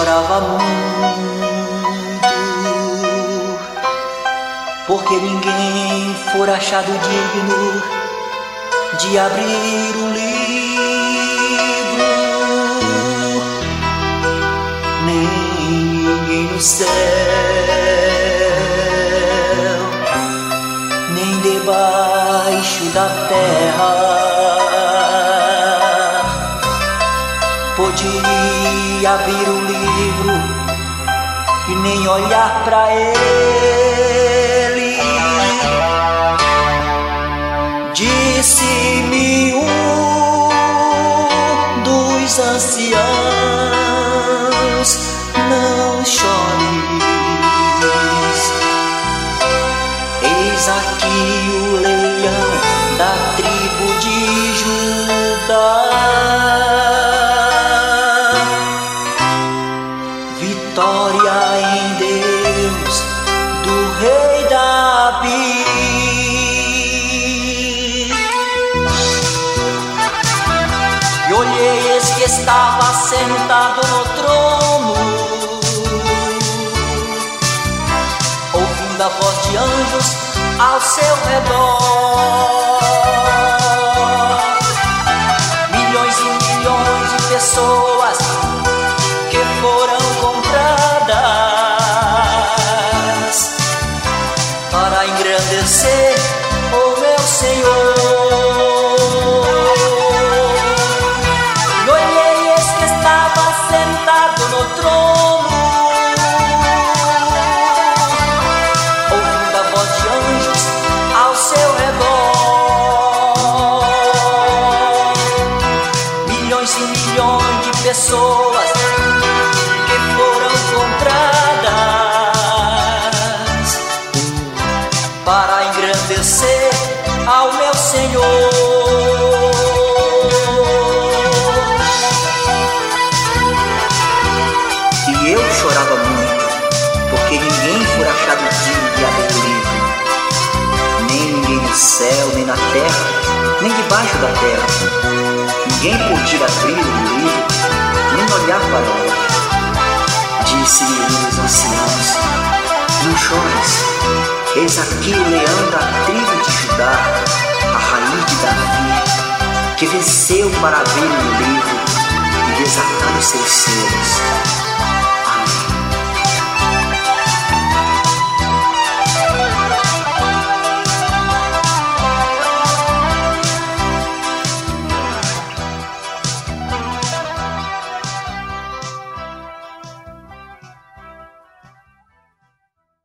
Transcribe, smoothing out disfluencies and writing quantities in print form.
chorava muito, porque ninguém for achado digno de abrir o livro, nem ninguém no céu, nem debaixo da terra podia abrir o livro e nem olhar pra ele. Disse-me um dos anciãos: não chores, eis aqui o leão da tribo de Judá. Vitória em Deus do rei Davi. E olhei, eis que estava sentado no trono, ouvindo a voz de anjos ao seu redor. Milhões e milhões de pessoas que foram compradas para engrandecer o meu Senhor. E olhei, eis que estava sentado no trono, ouvindo a voz de anjos ao seu redor. Milhões e milhões de pessoas que foram compradas para engrandecer ao meu Senhor. E eu chorava muito, porque ninguém foi achado digno de abrir o livro, nem ninguém no céu, nem na terra, nem debaixo da terra. Ninguém podia abrir o livro, nem olhar para ele. Disse-me um dos anciãos: não chores, eis aqui o leão da tribo de Judá, a raiz de Davi, que venceu para abrir o livro e desatar os seus selos.